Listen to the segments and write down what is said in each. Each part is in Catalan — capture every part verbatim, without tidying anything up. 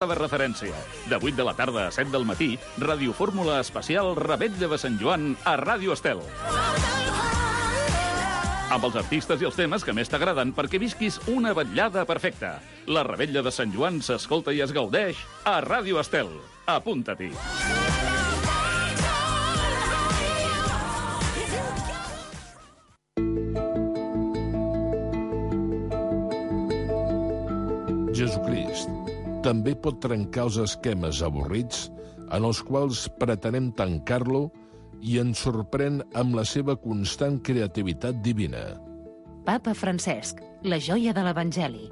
de referència. De vuit de la tarda a set del matí, radiofórmula especial Revetlla de Sant Joan a Ràdio Estel. Amb els artistes i els temes que més t'agraden perquè visquis una vetllada perfecta. La Revetlla de Sant Joan s'escolta i es gaudeix a Ràdio Estel. Apunta-t'hi. Jesucrist també pot trencar els esquemes avorrits en els quals pretenem tancar-lo i ens sorprèn amb la seva constant creativitat divina. Papa Francesc, la joia de l'Evangeli.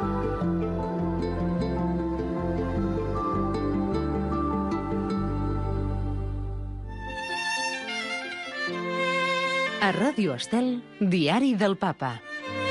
A Ràdio Estel, Diari del Papa.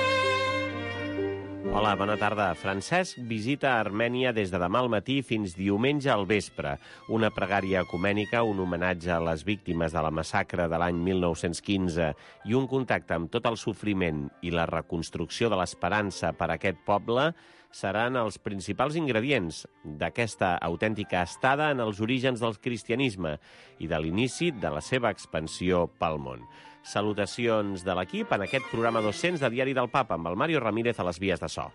Hola, bona tarda. Francesc visita Armènia des de demà al matí fins diumenge al vespre. Una pregària ecumènica, un homenatge a les víctimes de la massacre de l'any mil nou-cents quinze i un contacte amb tot el sofriment i la reconstrucció de l'esperança per a aquest poble seran els principals ingredients d'aquesta autèntica estada en els orígens del cristianisme i de l'inici de la seva expansió pel món. Salutacions de l'equip en aquest programa dos-cents de Diari del Papa amb el Mario Ramírez a les vies de so.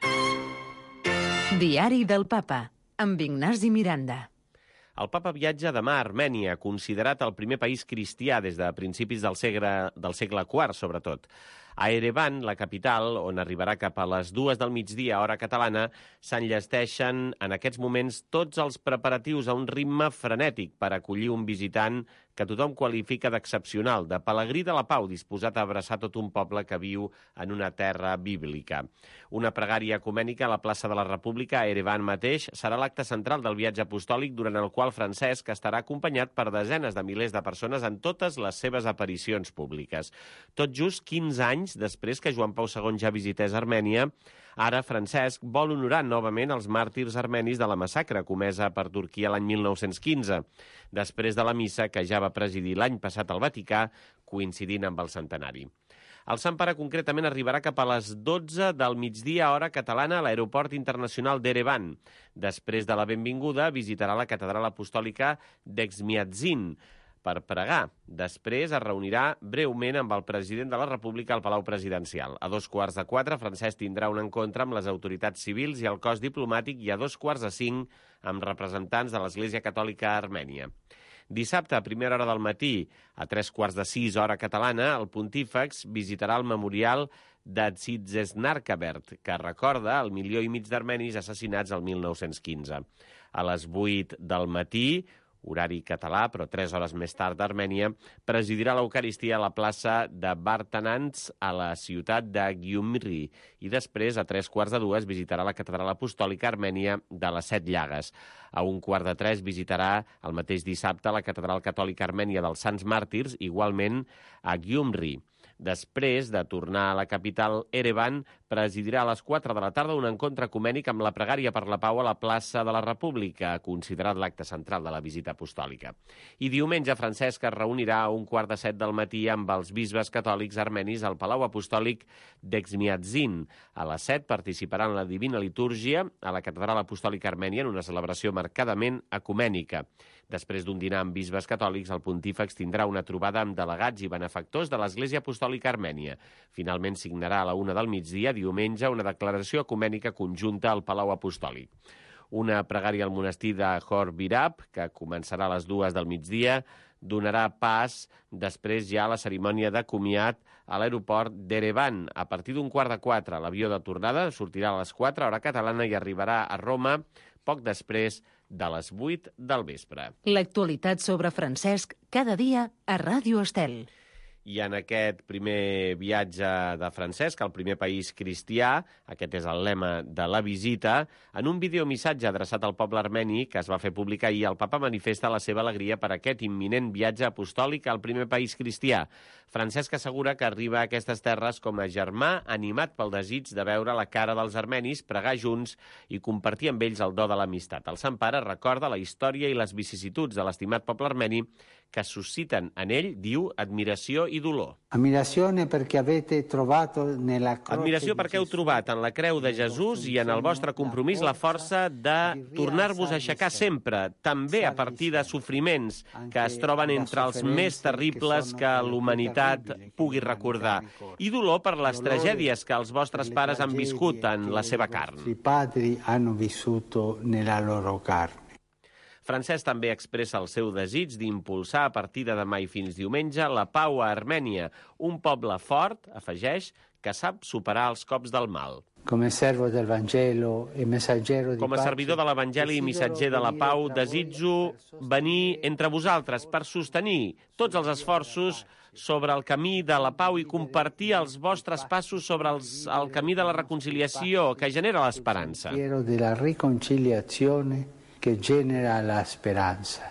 Diari del Papa, amb Ignasi Miranda. El papa viatja demà a Armènia, considerat el primer país cristià des de principis del segle, del segle quart, sobretot. A Erevan, la capital, on arribarà cap a les dues del migdia, hora catalana, s'enllesteixen en aquests moments tots els preparatius a un ritme frenètic per acollir un visitant que tothom qualifica d'excepcional, de pelegrí de la pau, disposat a abraçar tot un poble que viu en una terra bíblica. Una pregària ecumènica a la plaça de la República, a Erevan mateix, serà l'acte central del viatge apostòlic durant el qual Francesc estarà acompanyat per desenes de milers de persones en totes les seves aparicions públiques. Tot just quinze anys després que Joan Pau segon ja visités Armènia, ara Francesc vol honorar novament els màrtirs armenis de la massacre comesa per Turquia l'any mil nou-cents quinze, després de la missa que ja va presidir l'any passat al Vaticà, coincidint amb el centenari. El Sant Pare concretament arribarà cap a les dotze del migdia hora catalana a l'aeroport internacional d'Erevan. Després de la benvinguda, visitarà la catedral apostòlica d'Exmiadzin per pregar. Després es reunirà breument amb el president de la República al Palau Presidencial. A dos quarts de quatre, Francesc tindrà un encontre amb les autoritats civils i el cos diplomàtic i a dos quarts de cinc amb representants de l'Església Catòlica a Armènia. Dissabte, a primera hora del matí, a tres quarts de sis, hora catalana, el pontífex visitarà el memorial de Tzitsesnarkabert, que recorda el milió i mig d'armenis assassinats el mil nou-cents quinze. A les vuit del matí, horari català, però tres hores més tard d'Armènia, presidirà l'Eucaristia a la plaça de Vartanants a la ciutat de Gyumri i després, a tres quarts de dues, visitarà la catedral apostòlica armènia de les Set Llagues. A un quart de tres visitarà el mateix dissabte la catedral catòlica armènia dels Sants Màrtirs, igualment a Gyumri. Després de tornar a la capital, Erevan presidirà a les quatre de la tarda un encontre ecumènic amb la pregària per la pau a la plaça de la República, considerat l'acte central de la visita apostòlica. I diumenge, Francesc es reunirà a un quart de set del matí amb els bisbes catòlics armenis al Palau Apostòlic d'Exmiadzin. A les set participarà en la Divina Litúrgia a la Catedral Apostòlica Armènia en una celebració marcadament ecumènica. Després d'un dinar amb bisbes catòlics, el pontífex tindrà una trobada amb delegats i benefactors de l'Església Apostòlica Armènia. Finalment signarà a la una del migdia, diumenge, una declaració ecumènica conjunta al Palau Apostòlic. Una pregària al monestir de Khor Virab, que començarà a les dues del migdia, donarà pas després ja a la cerimònia de comiat a l'aeroport d'Erevan. A partir d'un quart de quatre, l'avió de tornada sortirà a les quatre, hora catalana, i arribarà a Roma poc després de les vuit del vespre. L'actualitat sobre Francesc cada dia a Ràdio Estel. I en aquest primer viatge de Francesc, al primer país cristià, aquest és el lema de la visita, en un videomissatge adreçat al poble armeni que es va fer públic ahir, el papa manifesta la seva alegria per aquest imminent viatge apostòlic al primer país cristià. Francesc assegura que arriba a aquestes terres com a germà animat pel desig de veure la cara dels armenis, pregar junts i compartir amb ells el do de l'amistat. El Sant Pare recorda la història i les vicissituds de l'estimat poble armeni que susciten en ell, diu, admiració i dolor. Admiració perquè avete trovato nella croce Admiració perquè heu trobat en la creu de Jesús i en el vostre compromís la força de tornar-vos a aixecar sempre, també a partir de sofriments que es troben entre els més terribles que l'humanitat pugui recordar, i dolor per les tragèdies que els vostres pares han viscut en la seva carn. I padri hanno vissuto nella loro carne. Francesc també expressa el seu desig d'impulsar a partir de demà i fins diumenge la pau a Armènia, un poble fort, afegeix, que sap superar els cops del mal. Com a servo del Vangelo e messaggero di Com a servidor de l'Evangeli i missatger de la pau, desitjo venir entre vosaltres per sostenir tots els esforços sobre el camí de la pau i compartir els vostres passos sobre els, el camí de la reconciliació que genera l'esperança. Della riconciliazione que genera l'esperança.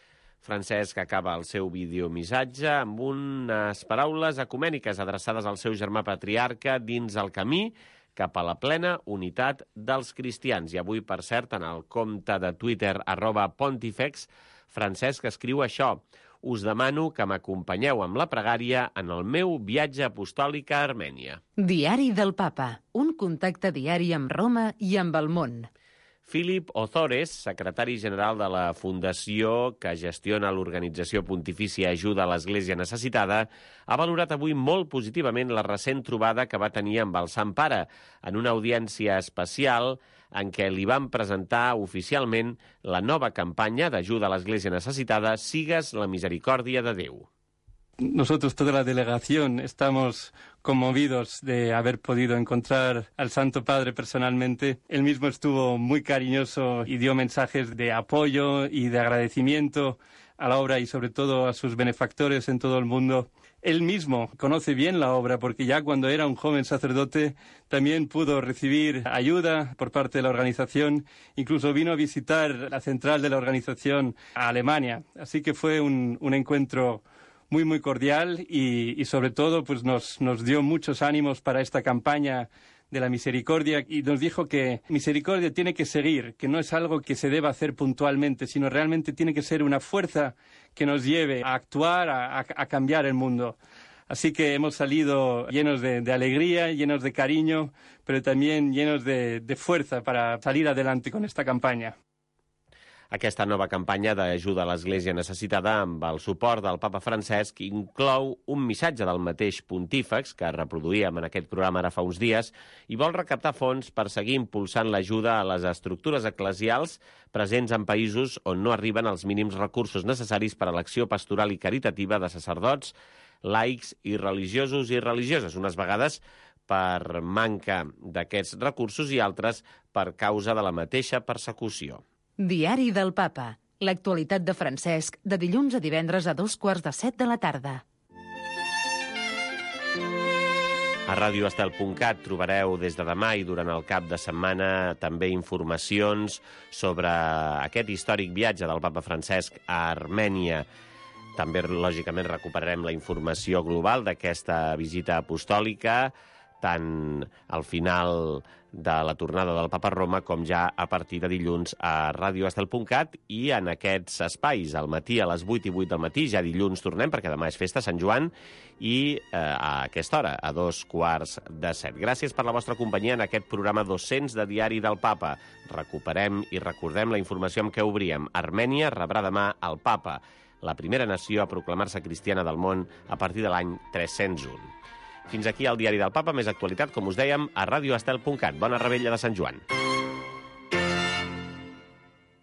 Francesc acaba el seu videomissatge amb unes paraules ecumèniques adreçades al seu germà patriarca dins el camí cap a la plena unitat dels cristians. I avui, per cert, en el compte de Twitter, arroba Pontifex, Francesc escriu això: us demano que m'acompanyeu amb la pregària en el meu viatge apostòlic a Armènia. Diari del Papa, un contacte diari amb Roma i amb el món. Philip Ozores, secretari general de la fundació que gestiona l'organització pontifícia Ajuda a l'Església Necessitada, ha valorat avui molt positivament la recent trobada que va tenir amb el Sant Pare en una audiència especial en què li van presentar oficialment la nova campanya d'Ajuda a l'Església Necessitada Sigues la Misericòrdia de Déu. Nosotros, toda la delegación, estamos conmovidos de haber podido encontrar al Santo Padre personalmente. Él mismo estuvo muy cariñoso y dio mensajes de apoyo y de agradecimiento a la obra y sobre todo a sus benefactores en todo el mundo. Él mismo conoce bien la obra porque ya cuando era un joven sacerdote también pudo recibir ayuda por parte de la organización. Incluso vino a visitar la central de la organización a Alemania. Así que fue un, un encuentro muy, muy cordial y, y sobre todo pues nos, nos dio muchos ánimos para esta campaña de la misericordia y nos dijo que misericordia tiene que seguir, que no es algo que se deba hacer puntualmente, sino realmente tiene que ser una fuerza que nos lleve a actuar, a, a, a cambiar el mundo. Así que hemos salido llenos de, de alegría, llenos de cariño, pero también llenos de, de fuerza para salir adelante con esta campaña. Aquesta nova campanya d'ajuda a l'Església Necessitada amb el suport del Papa Francesc inclou un missatge del mateix pontífex que reproduïem en aquest programa ara fa uns dies i vol recaptar fons per seguir impulsant l'ajuda a les estructures eclesials presents en països on no arriben els mínims recursos necessaris per a l'acció pastoral i caritativa de sacerdots, laics i religiosos i religioses, unes vegades per manca d'aquests recursos i altres per causa de la mateixa persecució. Diari del Papa. L'actualitat de Francesc, de dilluns a divendres a dos quarts de set de la tarda. A radio estel punt cat trobareu des de demà i durant el cap de setmana també informacions sobre aquest històric viatge del Papa Francesc a Armènia. També, lògicament, recuperarem la informació global d'aquesta visita apostòlica, tant al final de la tornada del Papa a Roma com ja a partir de dilluns a radio estel punt cat i en aquests espais, al matí a les vuit i vuit del matí, ja dilluns tornem perquè demà és festa Sant Joan i eh, a aquesta hora, a dos quarts de set. Gràcies per la vostra companyia en aquest programa dos-cents de Diari del Papa. Recuperem i recordem la informació amb què obríem. Armènia rebrà demà el Papa, la primera nació a proclamar-se cristiana del món a partir de l'any tres-cents u. Fins aquí el Diari del Papa, més actualitat, com us dèiem, a radio estel punt cat. Bona revetlla de Sant Joan.